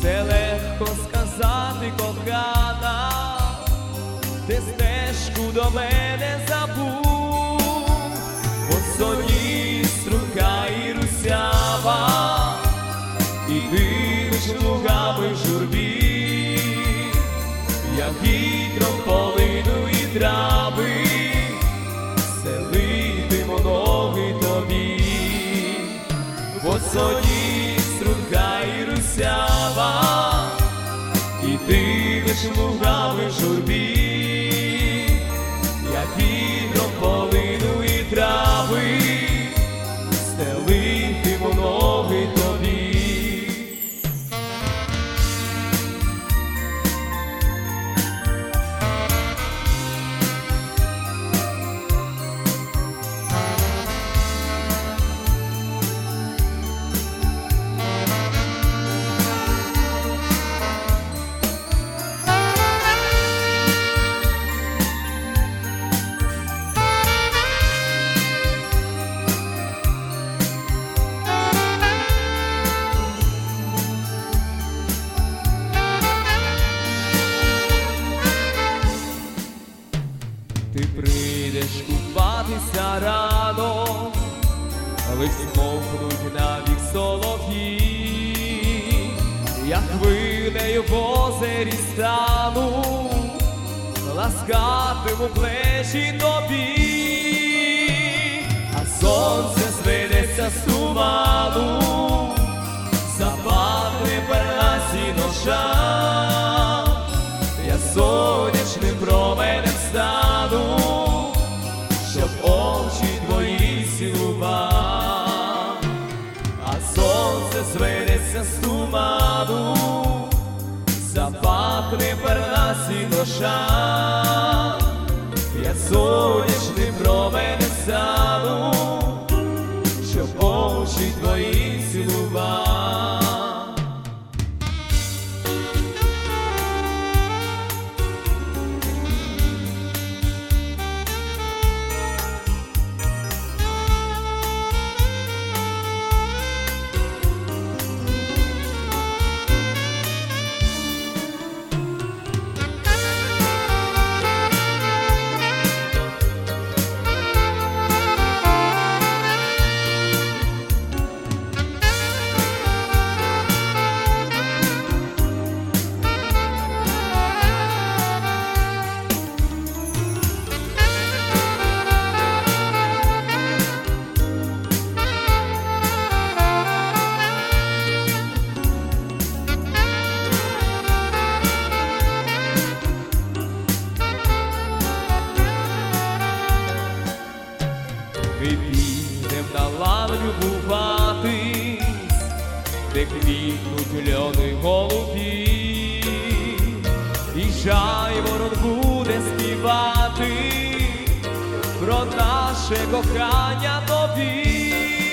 Це легко сказати, кохана, ти стежку до мене забув, босоніж струха і русява, і дивиш лугами в журбі, як вітром полинуть трави, стелитиму ноги тобі, босоніж струха і русява, і дивиш лугами в журбі, як вітром полинуть трави, стелитиму ноги тобі. Ти прийдеш купатися рано, лиш смовкнуть навік солов'ї, я хвилею в озері стану, ласкатиму плечі тобі, а сонце зведеться з туману, запахне пернасі ножа, я сонячним променем стану, щоб очі твої цілував, а сонце зведеться з туману, запахне пернасі ножа, я сонячним променем стану, щоб очі твої цілував. Ми підем на лан любуватись, де квітнуть льони голубі, і жайворон буде співати про наше кохання тобі.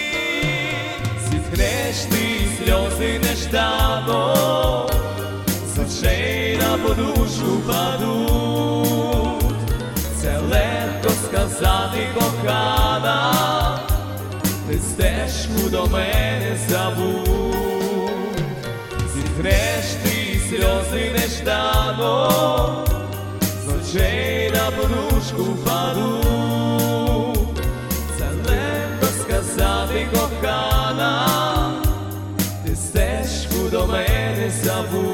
Зітхнеш ти сльози неждано, з очей на подушку падуть, це легко сказати, кохана, ти стежку до мене забудь. Зітхнеш ти сльози неждано, з очей на подушку падуть, це легко сказати, кохана, ти стежку до мене забудь.